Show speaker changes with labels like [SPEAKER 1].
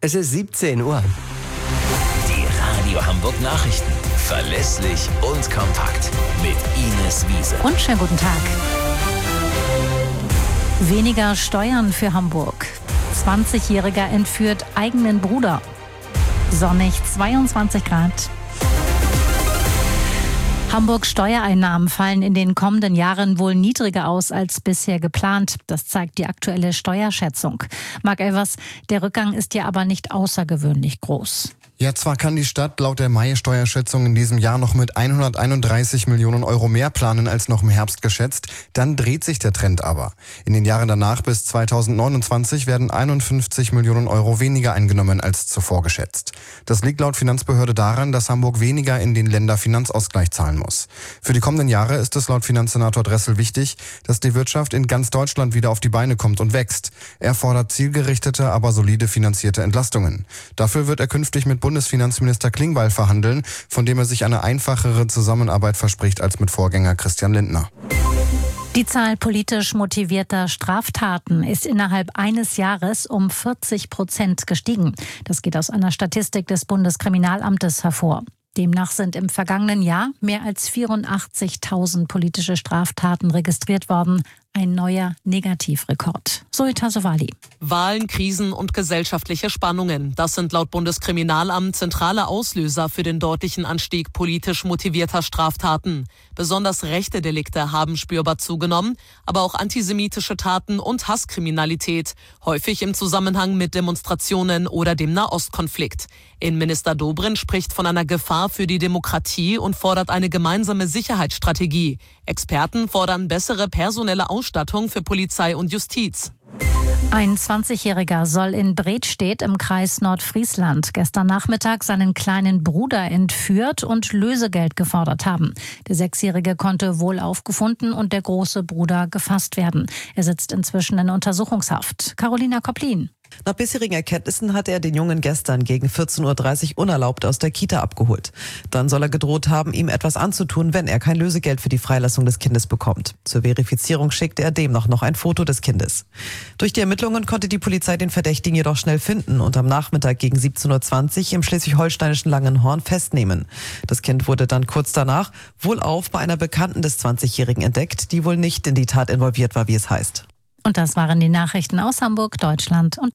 [SPEAKER 1] Es ist 17 Uhr.
[SPEAKER 2] Die Radio Hamburg Nachrichten. Verlässlich und kompakt. Mit Ines Wiese.
[SPEAKER 3] Und schönen guten Tag. Weniger Steuern für Hamburg. 20-Jähriger entführt eigenen Bruder. Sonnig, 22 Grad. Hamburgs Steuereinnahmen fallen in den kommenden Jahren wohl niedriger aus als bisher geplant. Das zeigt die aktuelle Steuerschätzung. Marc Elvers, der Rückgang ist ja aber nicht außergewöhnlich groß.
[SPEAKER 4] Ja, zwar kann die Stadt laut der Mai-Steuerschätzung in diesem Jahr noch mit 131 Millionen Euro mehr planen als noch im Herbst geschätzt. Dann dreht sich der Trend aber. In den Jahren danach bis 2029 werden 51 Millionen Euro weniger eingenommen als zuvor geschätzt. Das liegt laut Finanzbehörde daran, dass Hamburg weniger in den Länderfinanzausgleich zahlen muss. Für die kommenden Jahre ist es laut Finanzsenator Dressel wichtig, dass die Wirtschaft in ganz Deutschland wieder auf die Beine kommt und wächst. Er fordert zielgerichtete, aber solide finanzierte Entlastungen. Dafür wird er künftig mit Bundesfinanzminister Klingbeil verhandeln, von dem er sich eine einfachere Zusammenarbeit verspricht als mit Vorgänger Christian Lindner.
[SPEAKER 3] Die Zahl politisch motivierter Straftaten ist innerhalb eines Jahres um 40% gestiegen. Das geht aus einer Statistik des Bundeskriminalamtes hervor. Demnach sind im vergangenen Jahr mehr als 84.000 politische Straftaten registriert worden. Ein neuer Negativrekord. Zoe Tassovali.
[SPEAKER 5] Wahlen, Krisen und gesellschaftliche Spannungen. Das sind laut Bundeskriminalamt zentrale Auslöser für den deutlichen Anstieg politisch motivierter Straftaten. Besonders rechte Delikte haben spürbar zugenommen, aber auch antisemitische Taten und Hasskriminalität, häufig im Zusammenhang mit Demonstrationen oder dem Nahostkonflikt. Innenminister Dobrindt spricht von einer Gefahr für die Demokratie und fordert eine gemeinsame Sicherheitsstrategie. Experten fordern bessere personelle Ausstattung für Polizei und Justiz.
[SPEAKER 3] Ein 20-Jähriger soll in Bredstedt im Kreis Nordfriesland gestern Nachmittag seinen kleinen Bruder entführt und Lösegeld gefordert haben. Der 6-Jährige konnte wohl aufgefunden und der große Bruder gefasst werden. Er sitzt inzwischen in Untersuchungshaft. Carolina Kopplin.
[SPEAKER 6] Nach bisherigen Erkenntnissen hat er den Jungen gestern gegen 14.30 Uhr unerlaubt aus der Kita abgeholt. Dann soll er gedroht haben, ihm etwas anzutun, wenn er kein Lösegeld für die Freilassung des Kindes bekommt. Zur Verifizierung schickte er demnach noch ein Foto des Kindes. Durch die Ermittlungen konnte die Polizei den Verdächtigen jedoch schnell finden und am Nachmittag gegen 17.20 Uhr im schleswig-holsteinischen Langenhorn festnehmen. Das Kind wurde dann kurz danach wohlauf bei einer Bekannten des 20-Jährigen entdeckt, die wohl nicht in die Tat involviert war, wie es heißt.
[SPEAKER 3] Und das waren die Nachrichten aus Hamburg, Deutschland und